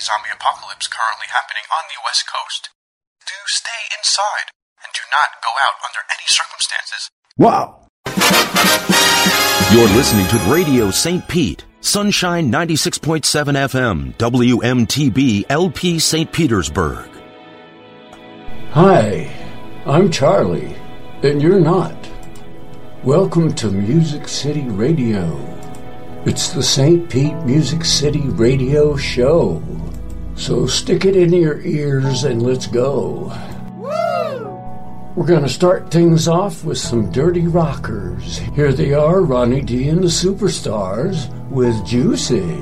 zombie apocalypse currently happening on the West Coast. Do stay inside and do not go out under any circumstances. Wow. You're listening to Radio St. Pete, Sunshine 96.7 FM, WMTB LP St. Petersburg. Hi, I'm Charlie, and you're not. Welcome to Music City Radio. It's the St. Pete Music City Radio Show. So stick it in your ears and let's go. We're going to start things off with some dirty rockers. Here they are, Ronnie D and the Superstars with Juicy.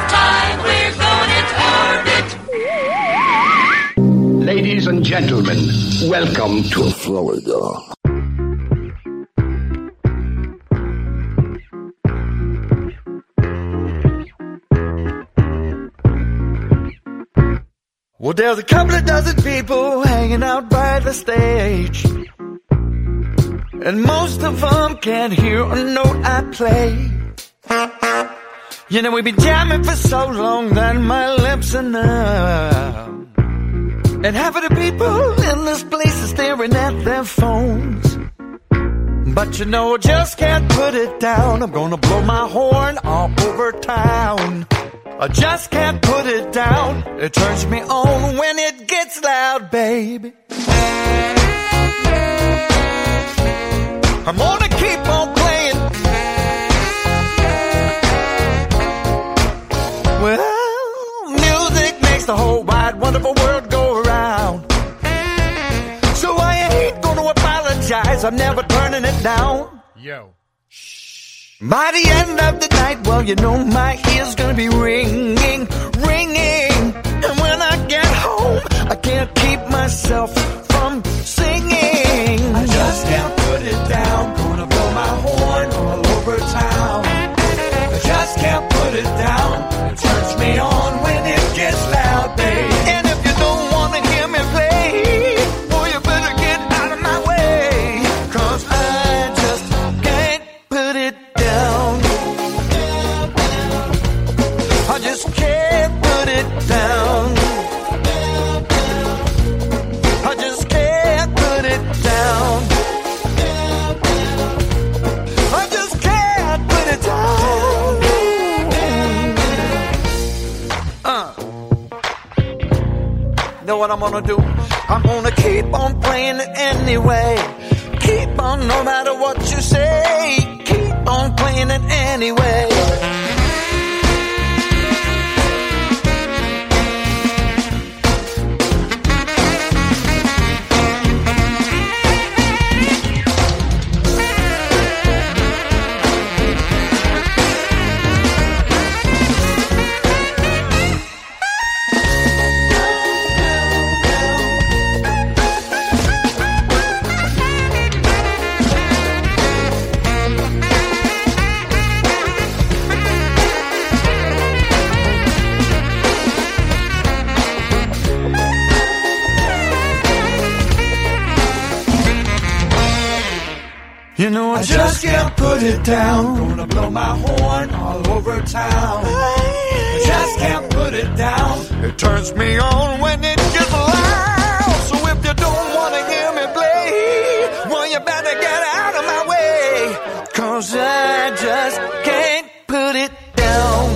of time, we're going to orbit. Ladies and gentlemen, welcome to Florida. Well, there's a couple of dozen people hanging out by the stage, and most of them can't hear a note I play. You know, we've been jamming for so long that my lips are numb, and half of the people in this place are staring at their phones. But you know, I just can't put it down. I'm gonna blow my horn all over town. I just can't put it down. It turns me on when it gets loud, baby. I'm gonna keep on playing. Well, music makes the whole wide, wonderful world go around. So I ain't gonna apologize. I'm never turning it down. Yo. By the end of the night, well, you know my ears gonna be ringing, ringing. And when I get home, I can't keep myself from singing. I just can't put it down. Gonna blow my horn all over town. I just can't put it down. It turns me on when it gets loud, babe. And if you don't wanna hear me play, well, you better get out of my way. 'Cause I just can't put it down. I just can't put it down. I just can't put it down. I just can't put it down. Know what I'm gonna do? I'm gonna keep on playing it anyway. Keep on no matter what you say. Keep on playing it anyway. You know I just can't put it down. Gonna blow my horn all over town. I just can't put it down. It turns me on when it gets loud. So if you don't wanna hear me play, well, you better get out of my way. 'Cause I just can't put it down.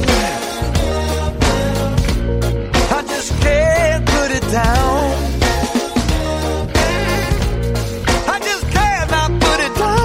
I just can't put it down. I just cannot put it down.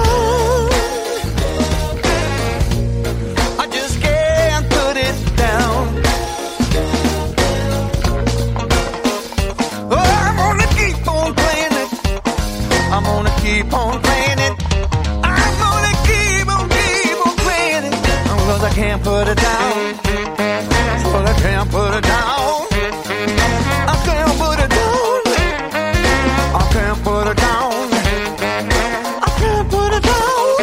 I'm gonna keep on playing it. I'm gonna keep on playing it. 'Cause I can't put it down. 'Cause I can't put it down. I can't put it down. I can't put it down. I can't put it down.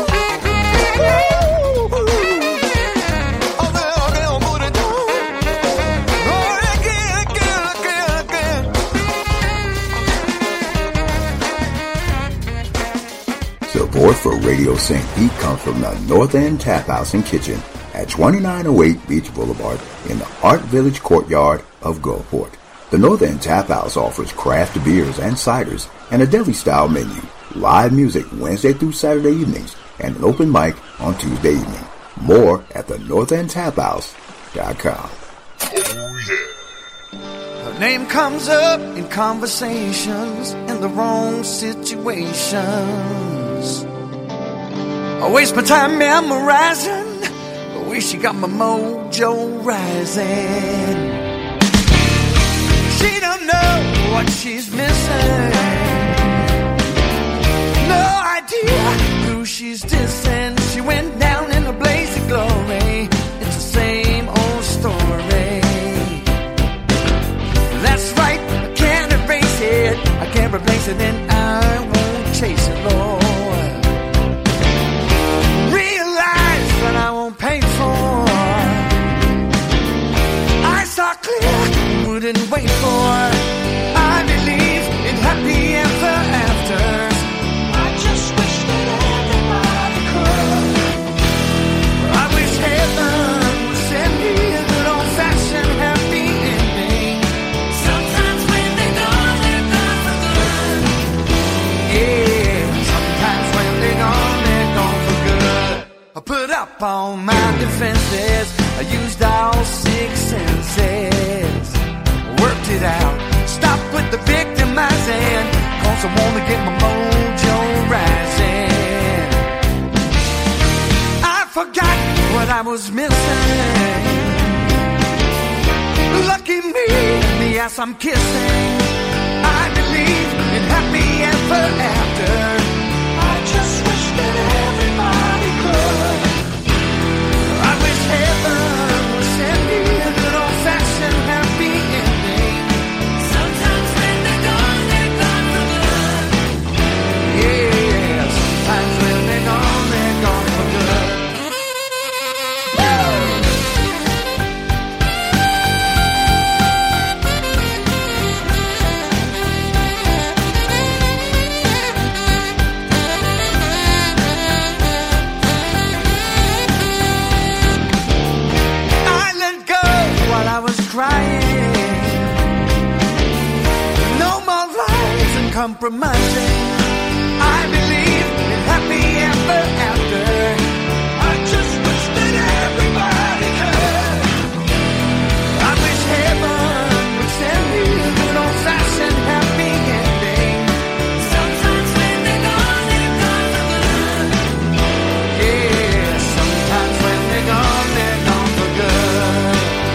Support for Radio St. Pete comes from the North End Tap House and Kitchen at 2908 Beach Boulevard in the Art Village Courtyard of Gulfport. The North End Tap House offers craft beers and ciders and a deli-style menu, live music Wednesday through Saturday evenings, and an open mic on Tuesday evening. More at the NorthEndTapHouse.com. Her name comes up in conversations in the wrong situations. I waste my time memorizing the way she got my mojo rising. She don't know what she's missing. No idea who she's dissing. She went down in a blaze of glory. It's the same old story. couldn't wait for. I believe in happy ever afters. I just wish that everybody could. I wish heaven would send me a good old-fashioned happy ending. Sometimes when they're gone for good. Yeah, sometimes when they're gone for good. I put up all my defenses. I used all 6 senses. Worked it out. Stop with the victimizing. Cause I wanna get my mojo rising. I forgot what I was missing. Lucky me, in the ass I'm kissing. I believe in happy ever after. I just wish that everybody could. I wish heaven would send me a good old-fashioned happy ending. Sometimes when they're gone for good. Yeah, sometimes when they're gone for good. I was crying. No more lies and compromising. I believe in happy ever after. I just wish that everybody could. I wish heaven would send me a good old-fashioned happy ending. Sometimes when they're gone for good. Yeah, sometimes when they're gone for good.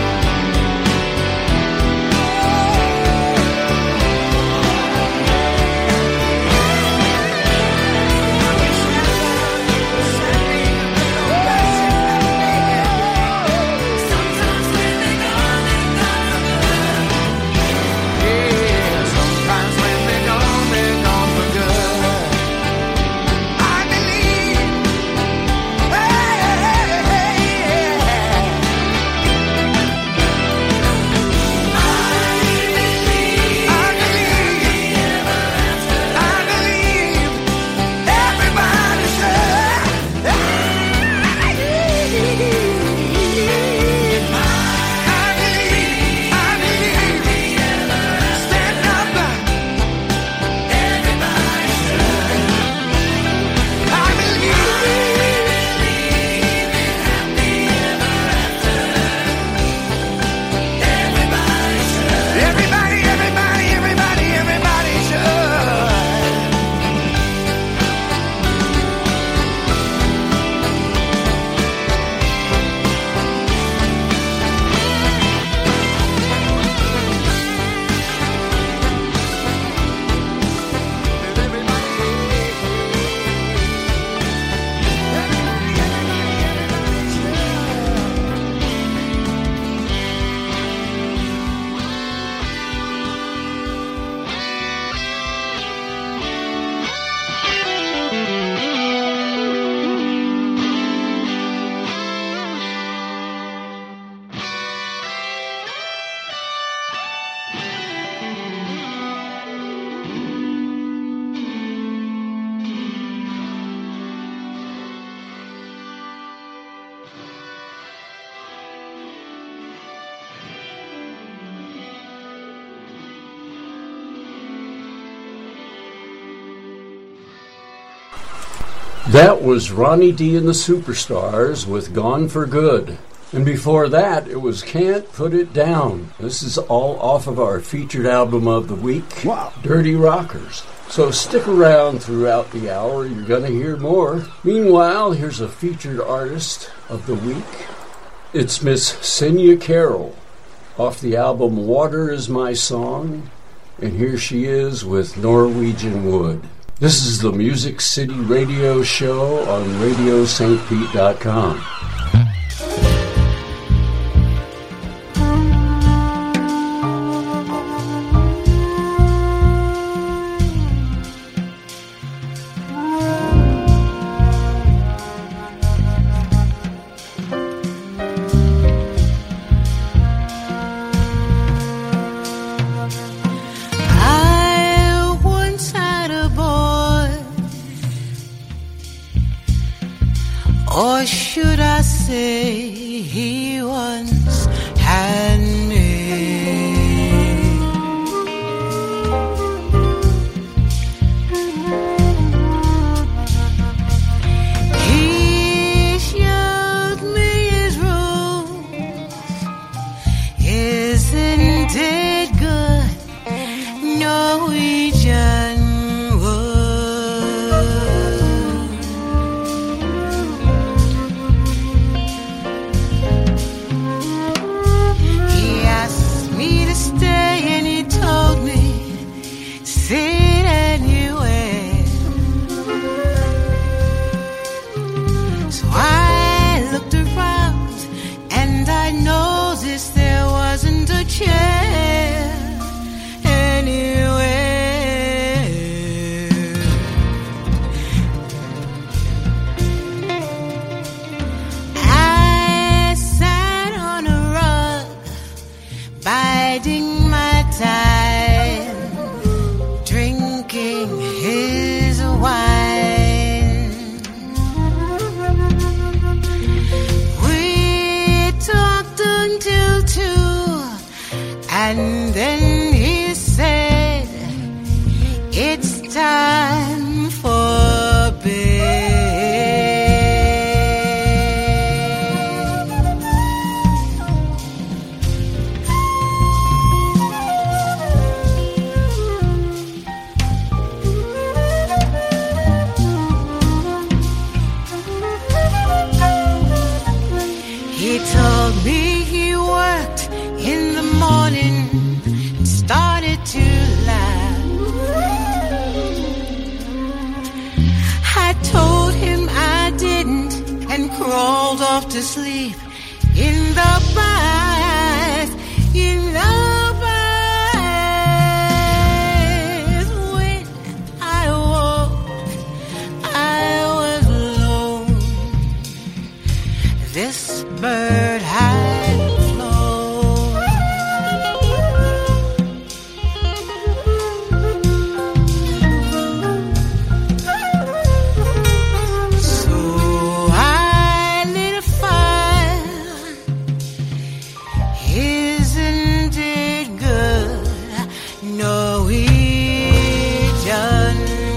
That was Ronnie D and the Superstars with Gone for Good. And before that, it was Can't Put It Down. This is all off of our featured album of the week, Wow. Dirty Rockers. So stick around throughout the hour. You're going to hear more. Meanwhile, here's a featured artist of the week. It's Miss Senya Carroll off the album Water Is My Song. And here she is with Norwegian Wood. This is the Music City Radio Show on RadioSt.Pete.com. he once had me. He showed me his room. Isn't it good? Norwegian wood. He asked me to stay and he told me, sit anywhere. So I looked around and I noticed there wasn't a chair anywhere. I sat on a rug, biding my time, drinking his wine. We talked until 2, and then he said, it's time for bed. He told me he worked in the morning and started to laugh. I told him I didn't and crawled off to sleep in the bath, in the bath. When I woke, I was alone. This bird had flown. So I lit a fire. Isn't it good? Norwegian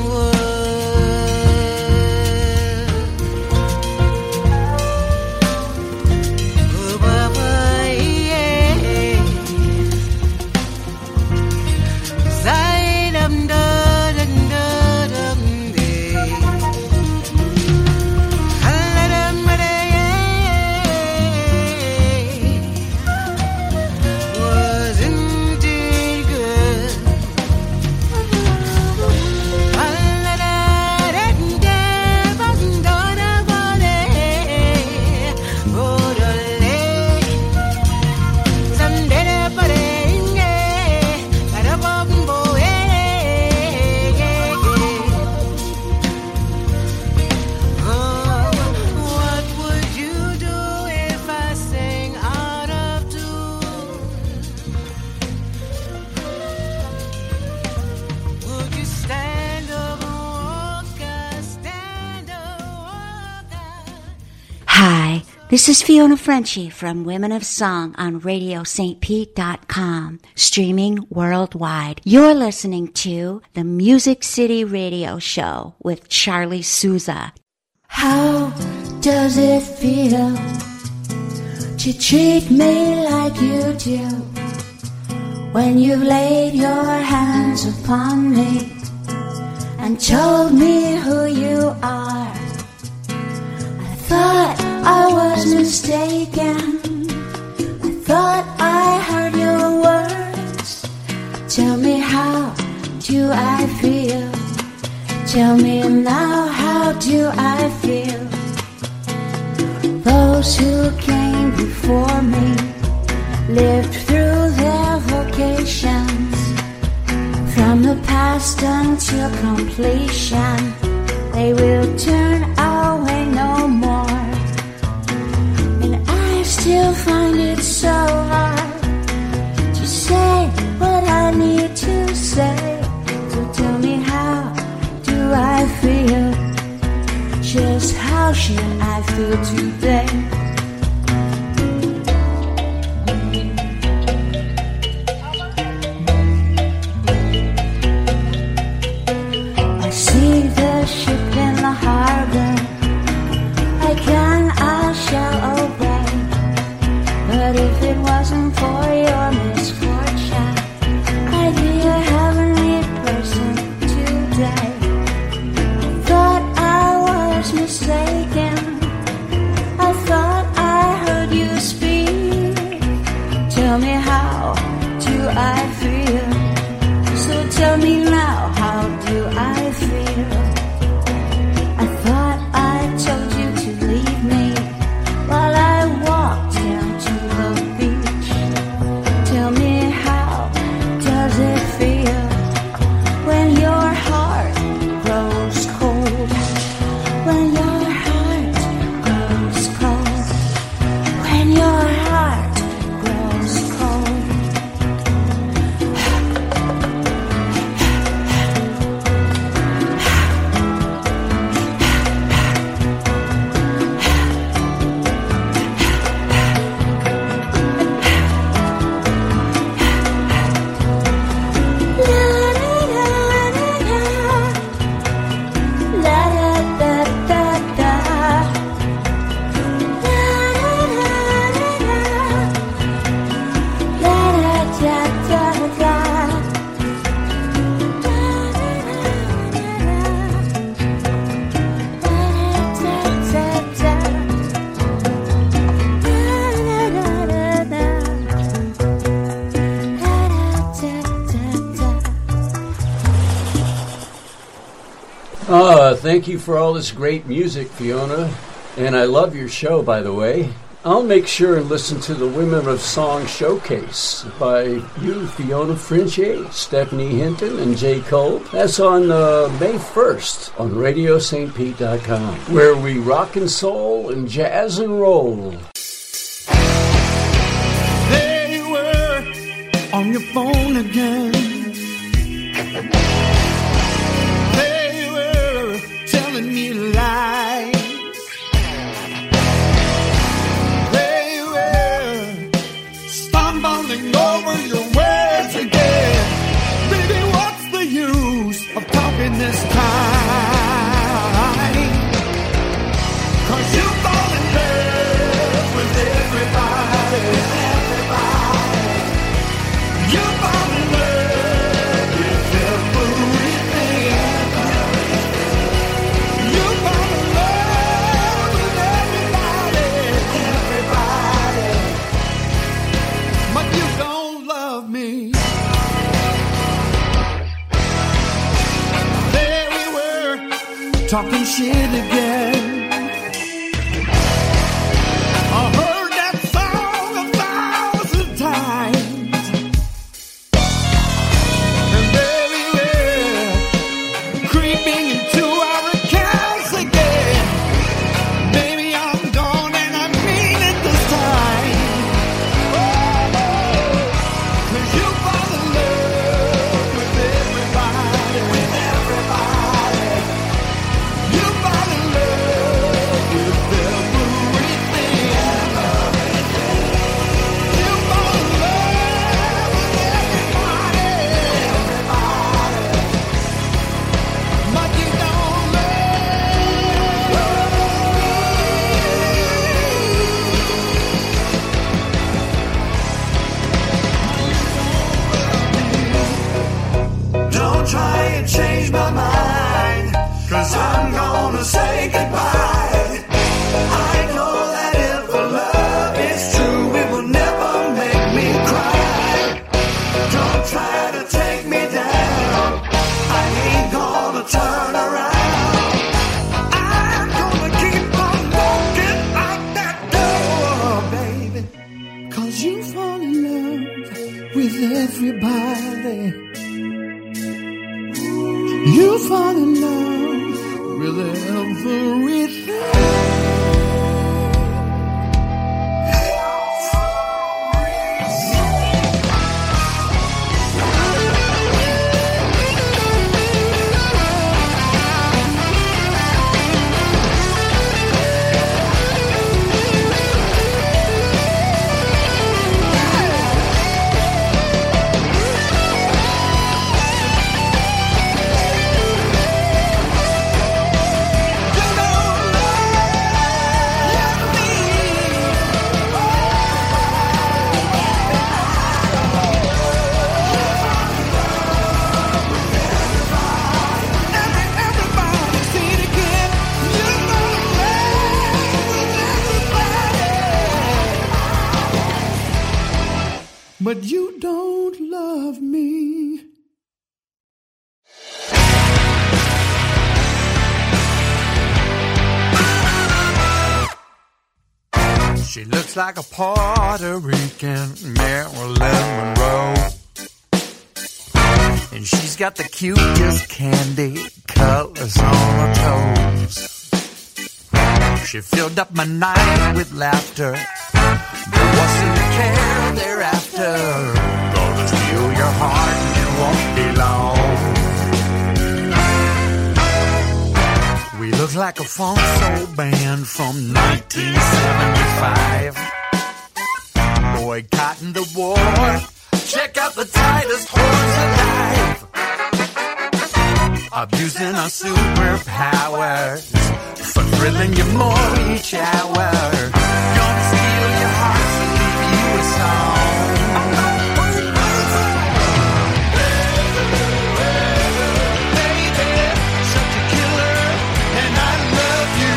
Hi, this is Fiona Frenchy from Women of Song on RadioSt.Pete.com, streaming worldwide. You're listening to the Music City Radio Show with Charlie Souza. How does it feel to treat me like you do when you've laid your hands upon me and told me who you are? I thought I was mistaken. I thought I heard your words. Tell me, how do I feel? Tell me now, how do I feel? Those who came before me lived through their vocations, from the past until completion. They will turn away no more. And I still find it so hard to say what I need to say. So tell me, how do I feel? Just how should I feel today? how do I feel? So tell me now, how do I feel? I thought I told you to leave me while I walked down to the beach. Tell me, how does it feel when your heart grows cold? When your heart grows cold. When your heart grows cold. Thank you for all this great music, Fiona. And I love your show, by the way. I'll make sure and listen to the Women of Song Showcase by you, Fiona Frenchie, Stephanie Hinton, and Jay Cole. That's on May 1st on RadioSt.Pete.com, where we rock and soul and jazz and roll. There you were on your phone again. There you were telling me lies. There you were stumbling over your words again. Baby, what's the use of talking this time? 'Cause you fall in love with everybody. You fall in love with everything. You fall in love with everybody. But you don't love me. There we were, talking shit again. I heard that song 1,000 times. And there we were, creeping into our accounts again. Baby, I'm gone and I mean it this time. Oh, 'cause you fall in love with everybody. You fall in love with everything. You fall in love with everybody. But you don't love. Don't try and change my mind, 'cause I'm gonna say goodbye. I know that if love is true, it will never make me cry. Don't try to take me down, I ain't gonna turn around. I'm gonna keep on walking out that door, baby. 'Cause you fall in love with everybody. You fall in love with everything. You don't love but you don't love me. She looks like a Puerto Rican Marilyn Monroe, and she's got the cutest candy colors on her toes. She filled up my night with laughter. There wasn't a care thereafter. Gonna steal your heart and it won't be long. We look like a funk soul band from 1975. Boycotting the war. Check out the tightest horns alive. Abusing our superpowers for thrilling you more each hour. Gonna steal your heart and leave you a song. Baby, such a killer, and I love you.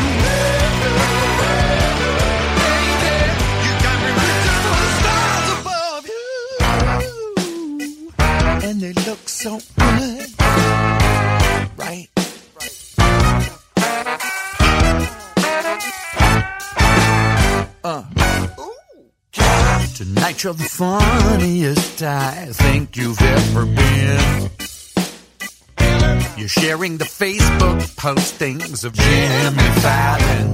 Baby, you got me reaching for the stars above you. And they look so good, right? Tonight you're the funniest I think you've ever been. You're sharing the Facebook postings of Jimmy Fallon.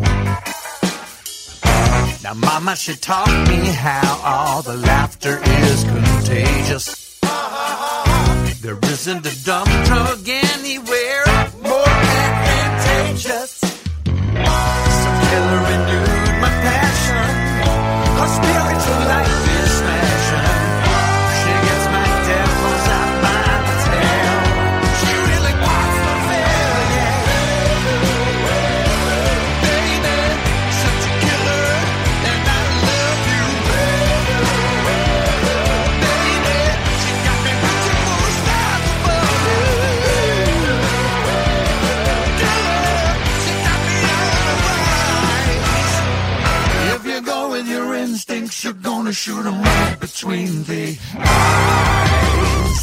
Now mama, she taught me how all the laughter is contagious. There isn't a dumb drug anywhere more advantageous. Some killer renewed my passion. Her spiritual life is smashing. She gets my devils out by the tail. She really wants to fail, yeah. Baby, such a killer, and I love you. Baby, she got me reaching for the stars above you. Killer, she got me on the rise. If you go with your instincts, you're gonna shoot them right between the eyes.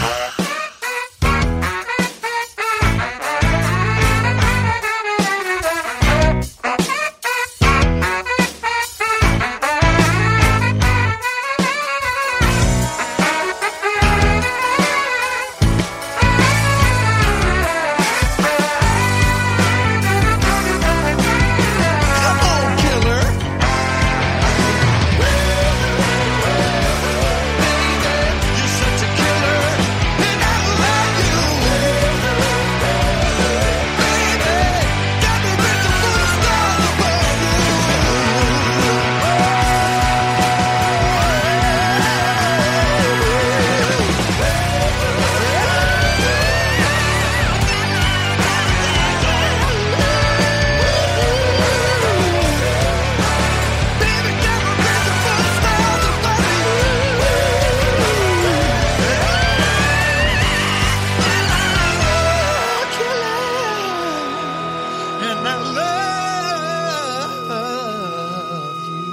Come on, killer. You're such a killer, and I love you. Baby, got me reaching for the stars above and I love you.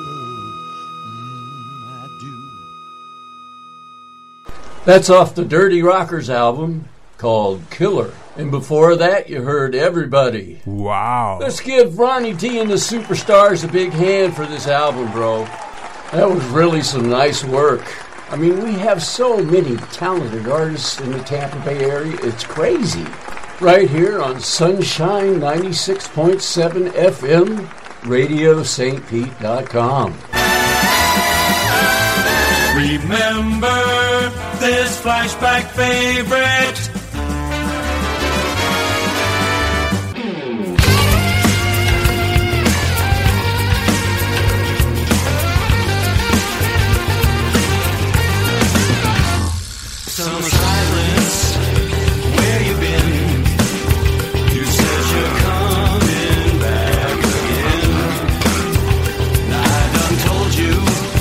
I do. That's off the Dirty Rockers album called Killer. And before that, you heard Everybody. Wow. Let's give Ronnie T and the Superstars a big hand for this album, bro. That was really some nice work. I mean, we have so many talented artists in the Tampa Bay area. It's crazy. Right here on Sunshine 96.7 FM, RadioSt.Pete.com. Remember this flashback favorite. Some silence, where you been? You said you're coming back again. I done told you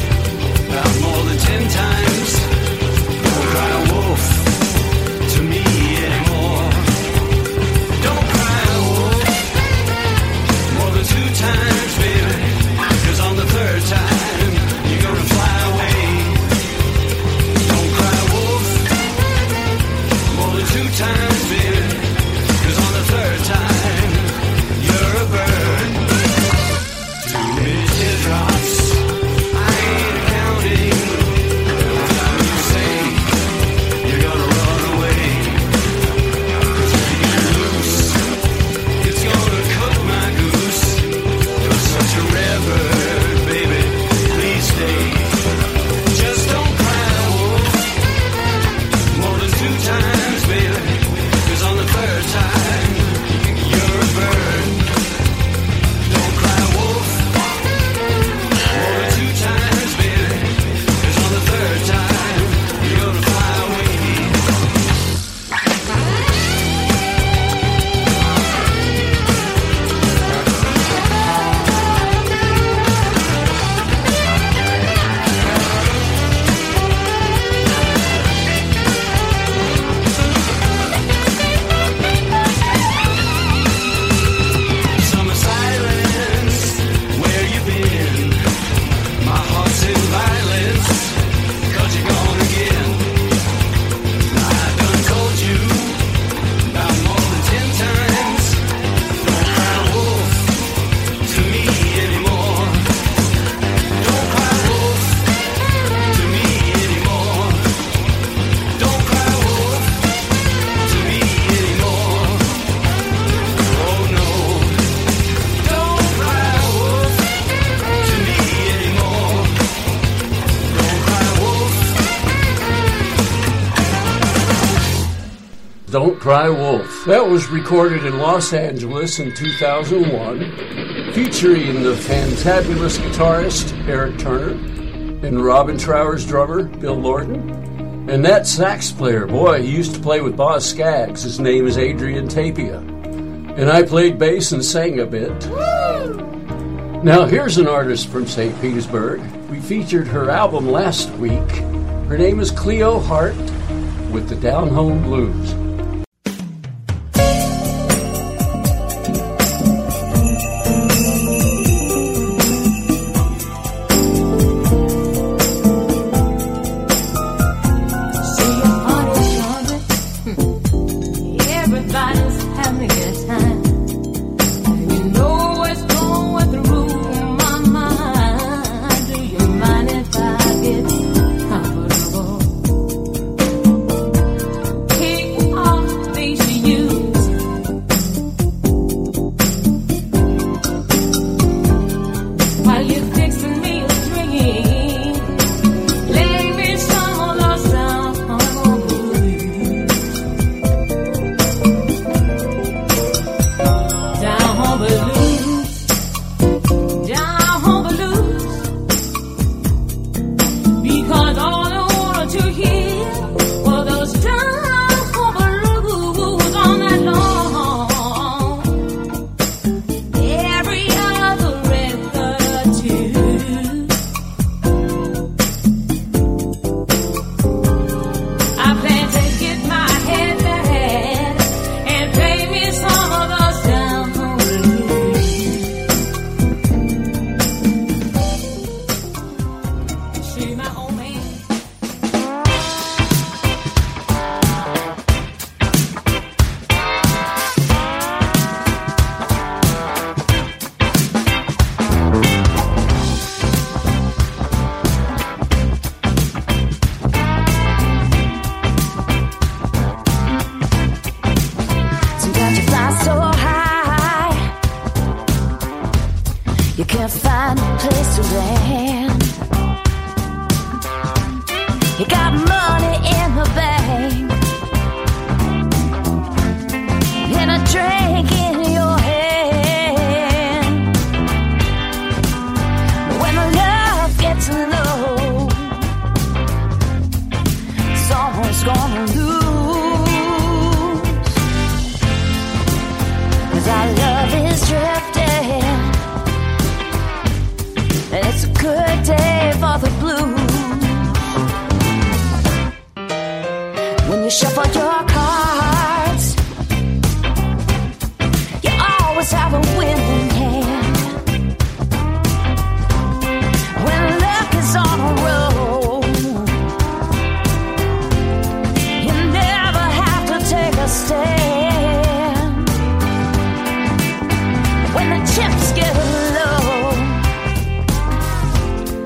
about more than 10 times. Don't cry wolf to me. Don't Cry Wolf. That was recorded in Los Angeles in 2001, featuring the fantabulous guitarist Eric Turner and Robin Trower's drummer Bill Lorton. And that sax player, boy, he used to play with Boz Scaggs. His name is Adrian Tapia. And I played bass and sang a bit. Now here's an artist from St. Petersburg. We featured her album last week. Her name is Cleo Hart with the Down Home Blues.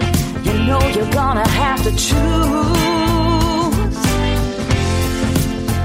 You're gonna have to choose.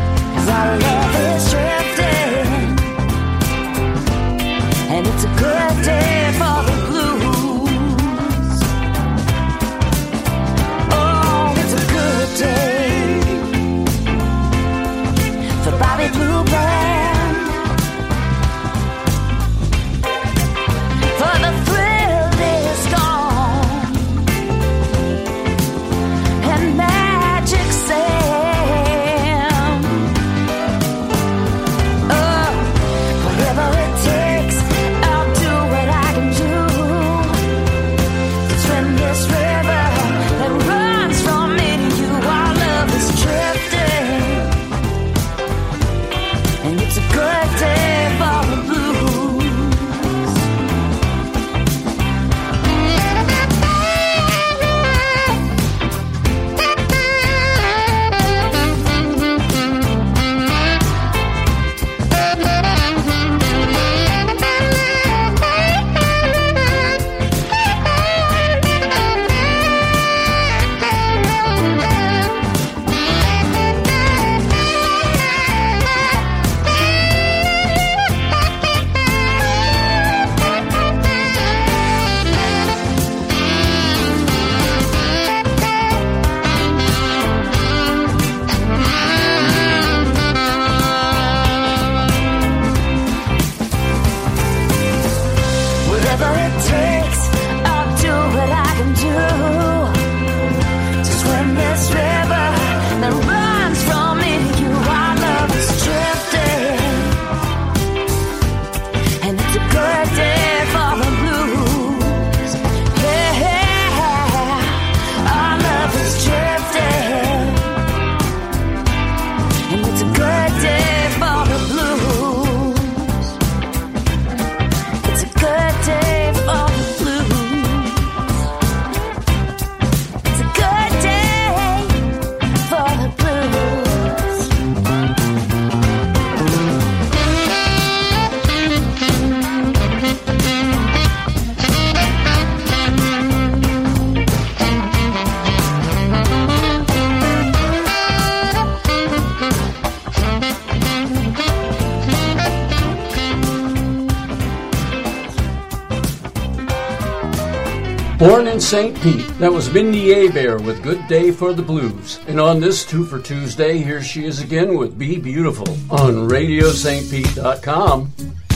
Born in St. Pete, that was Mindy Abair with Good Day for the Blues. And on this 2 for Tuesday, here she is again with Be Beautiful on RadioSt.Pete.com.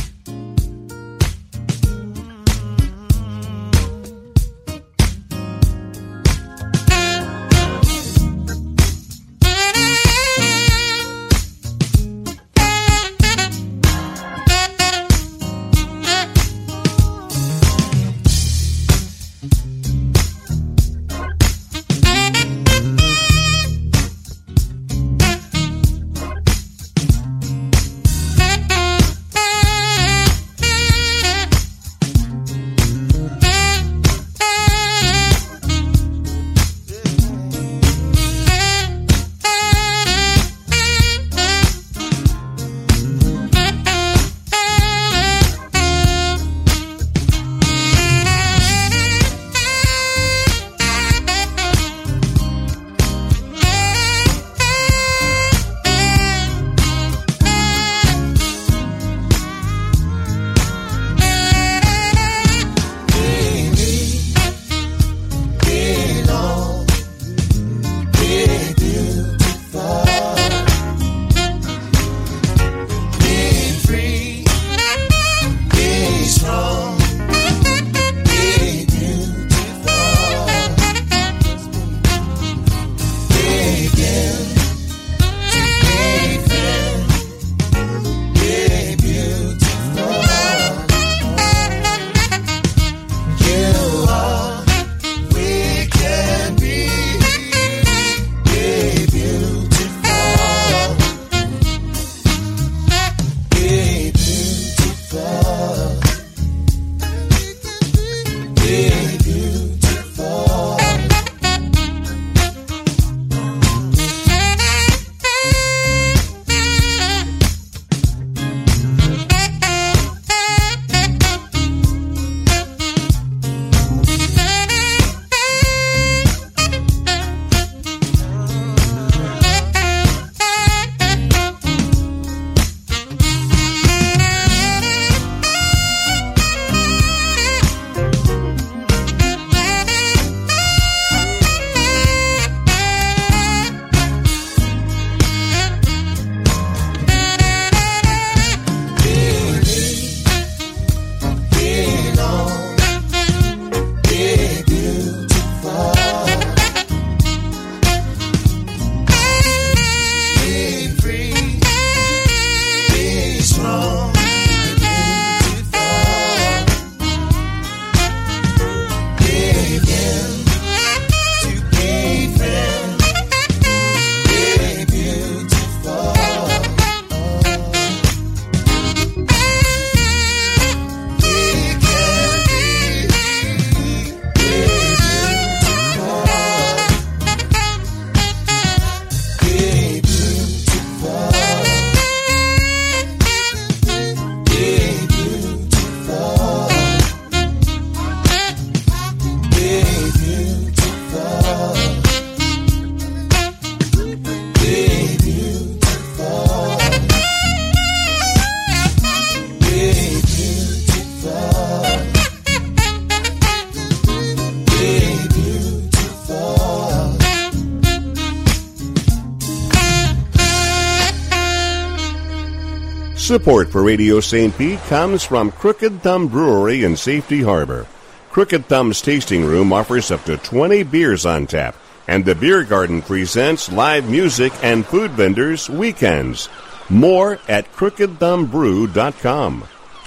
Support for Radio St. Pete comes from Crooked Thumb Brewery in Safety Harbor. Crooked Thumb's tasting room offers up to 20 beers on tap, and the Beer Garden presents live music and food vendors weekends. More at crookedthumbrew.com.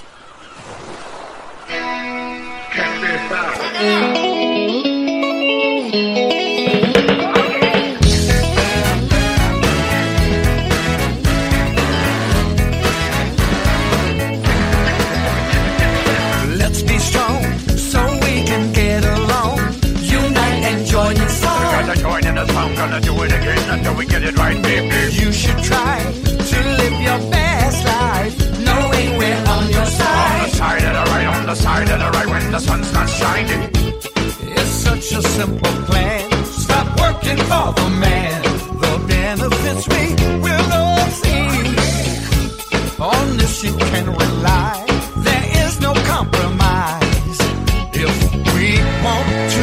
Let's be strong so we can get along. Unite and join the song. Gotta join in the song, gonna do it again until we get it right, baby. You should try to live your best life, knowing we're on your side. On the side of the right, on the side of the right, when the sun's not shining. It's such a simple plan. Stop working for the man. The benefits we will all see. On this you can rely. There is no compromise. If we want to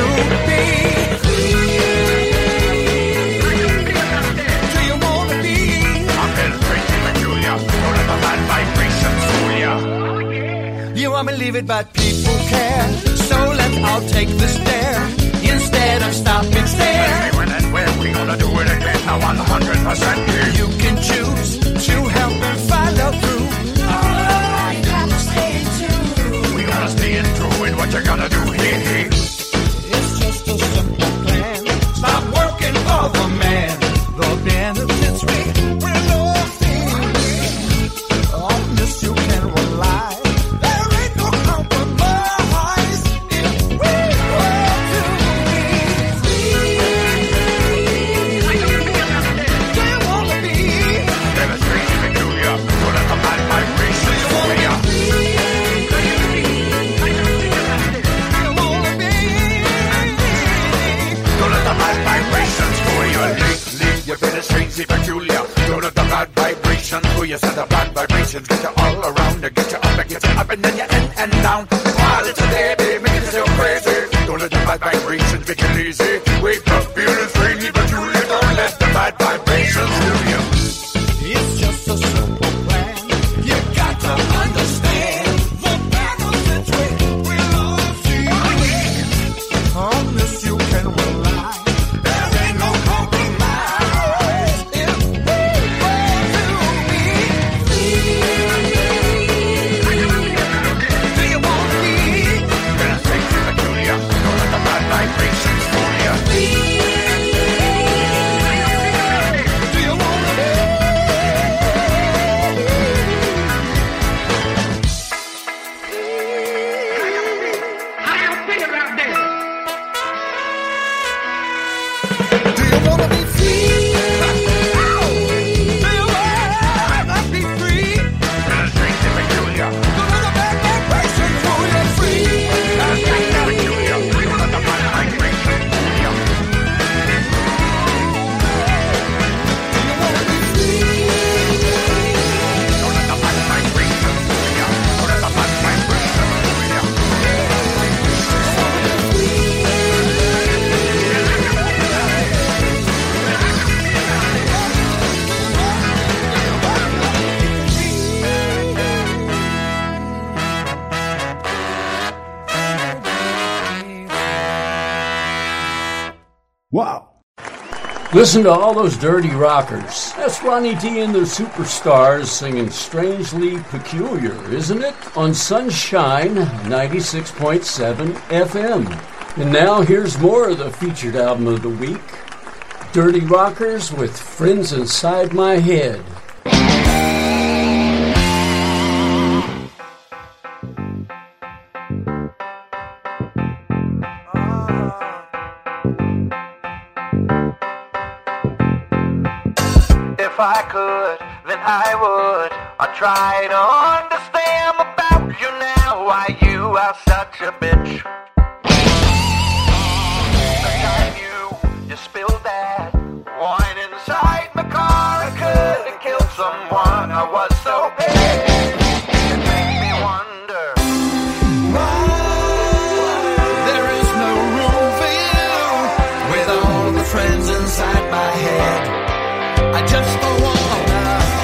believe it, but people care. So let's all take the stair instead of stopping stare. When and where we gonna do it again? Now 100% here. You can choose to help and follow through. Oh, you gotta stay true. We gonna stay in true with what you gonna do here. It's just a simple plan. Stop working for the man. The benefits we will all see. On this you can rely. There ain't no compromise. If we want to be free. Do you wanna be? Demonstration peculiar. Don't let the bad vibrations fool ya. Don't let the bad vibrations fool you. Lately you've been strangely peculiar. Don't let the bad vibrations fool you. So the bad vibrations get you all around. They get you up and then you and down. While it's a day, baby, make you so crazy. Don't let the bad vibrations make you lazy. Wake up, feeling strangely peculiar. Don't let the bad vibrations fool you. It's just a simple plan. You got to understand the benefits we will all see. On this you can rely. There ain't no compromise. If we want to be free. Do you want to be? Strangely peculiar. Don't let the bad vibrations fool you. Do you want to be? Do you want to be free? Do you want to be free? Strangely peculiar. Don't let the bad vibration fool you free. Strangely peculiar. Don't let the bad vibrations fool you. Do you want to be free? Don't let the bad vibrations fool you. Don't let the bad vibrations fool you. Wow. Listen to all those dirty rockers. That's Ronnie D and the Superstars singing Strangely Peculiar, isn't it? On Sunshine 96.7 FM. And now here's more of the featured album of the week. Dirty Rockers with Friends Inside My Head. If I could, then I would. I try to understand about you now. Why you are such a bitch. The time you spilled that wine inside my car, I could have killed someone. I was so pissed. It made me wonder why there is no room for you with all the friends inside my head. I just don't wanna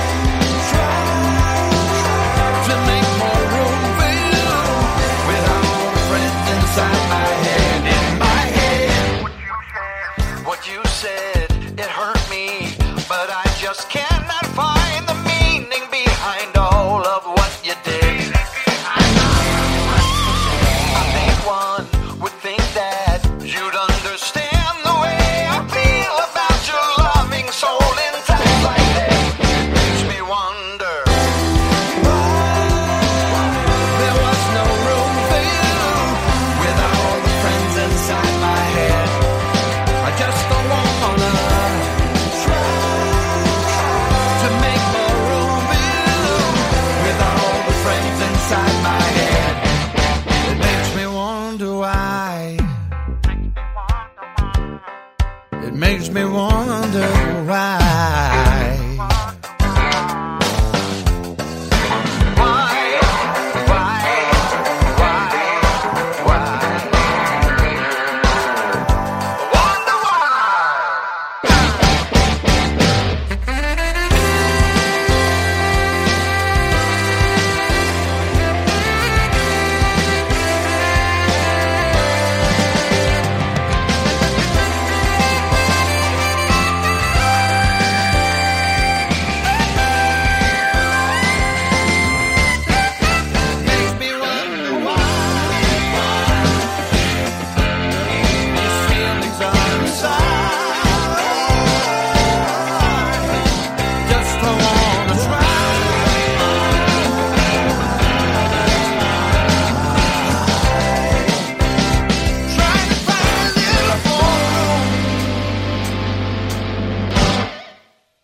try to make more room for you with all the friends inside my head. In my head, what you said, it hurt me, but I just cannot find the meaning behind all of what you did. I think one would think that you'd understand the way I feel about your loving soul.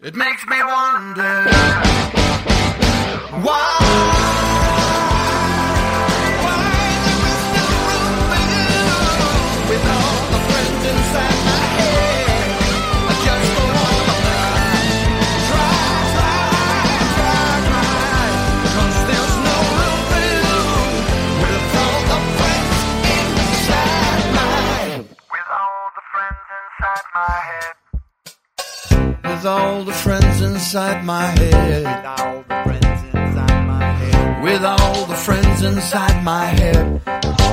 It makes me wonder why there is no room for you with all the friends inside my head. I just don't wanna try, 'cause there's no room for you with all the friends inside my head. With all the friends inside my head. With all the friends inside my head. With all the friends inside my head.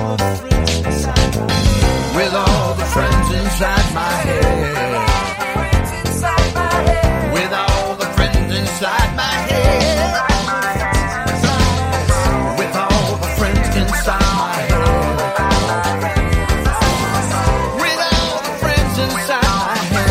With all the friends inside my head. With all the friends inside my head. With all the friends inside my head. With all the friends inside my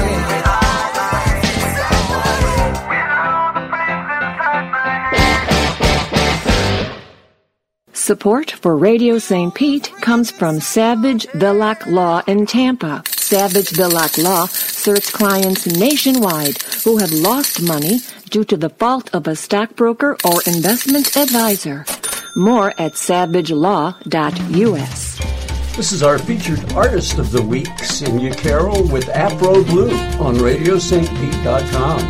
Support for Radio St. Pete comes from Savage Villock Law in Tampa. Savage Villock Law serves clients nationwide who have lost money due to the fault of a stockbroker or investment advisor. More at savagelaw.us. This is our featured artist of the week, Sinya Carroll with Afro Blue on RadioSt.Pete.com.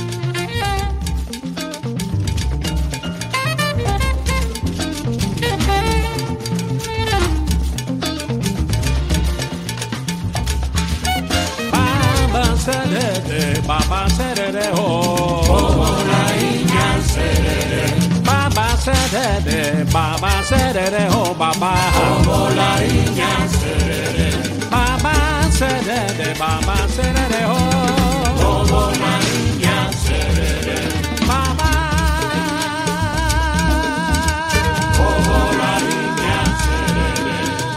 Baba serere ho, como la niña serere. Baba serere ho, baba, como la niña serere. Baba serere ho, como la niña serere. Baba, como la niña serere.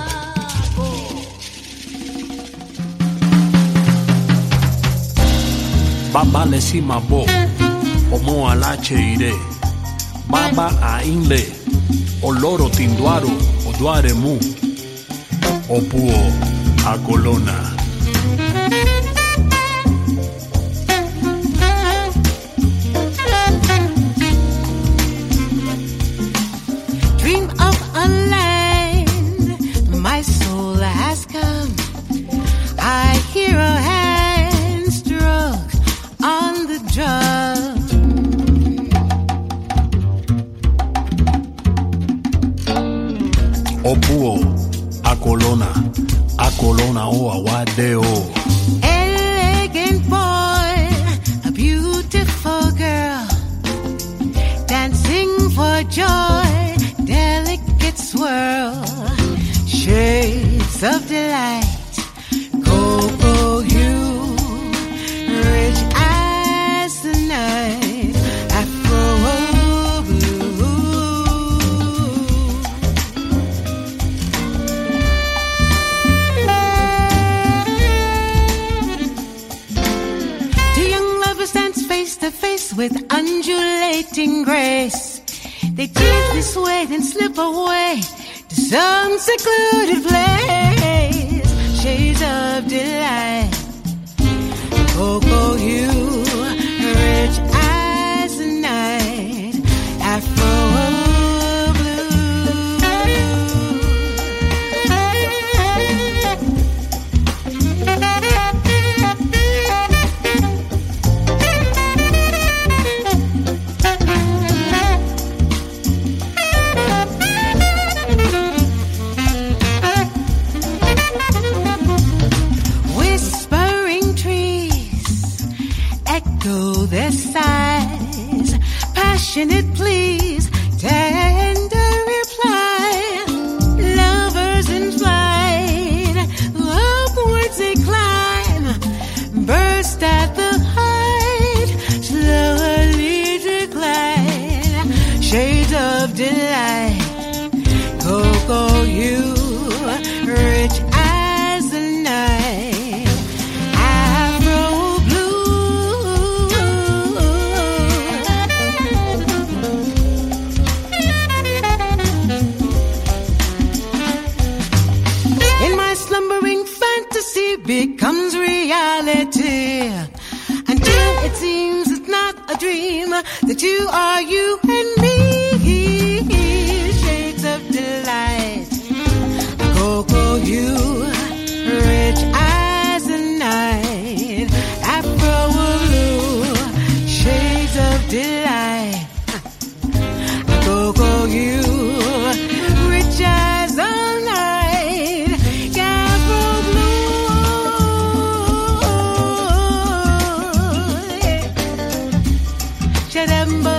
Baba le simabo, omo alache ire. Baba a inle, oloro tinduaro, oduare mu. Opuo a colona. Dream of a land, my soul has come. I hear a hand struck on the drum. Opuo a colona o awadeo. Elegant boy, a beautiful girl, dancing for joy, delicate swirl, shades of delight, cocoa hue, rich as the night, Afro blue. Two young lovers dance face to face with undulating grace. They gently sway and slip away to some secluded place. Shades of delight, cocoa hue, rich as the night, Afro whispering trees echo their sighs, passionate pleas, tender reply. Lovers in flight, upwards they climb, burst at the height, slowly decline. Shades of delight, cocoa hue, rich as the night, Afro in my slumbering fantasy becomes reality until it seems that a dream. The two are you and me. Shades of delight. Cocoa hue, rich as the night. Afro blue, shades of delight. Cocoa hue, rich as the night. Afro blue. Shadamba.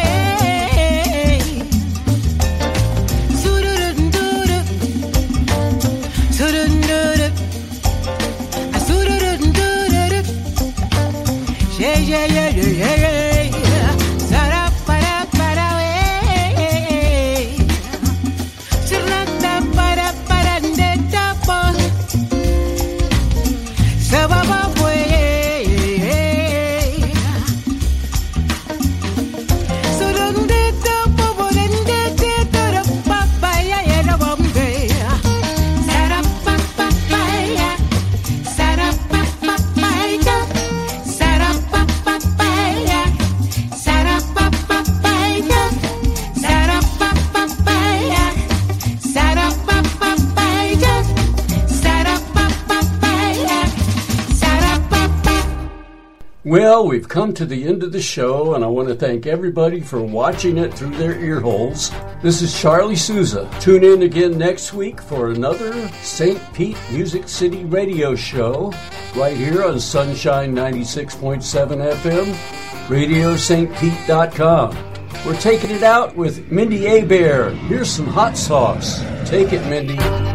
Well, we've come to the end of the show, and I want to thank everybody for watching it through their ear holes. This is Charlie Souza. Tune in again next week for another St. Pete Music City radio show right here on Sunshine 96.7 FM, RadioSt.Pete.com. We're taking it out with Mindy Abair. Here's some hot sauce. Take it, Mindy.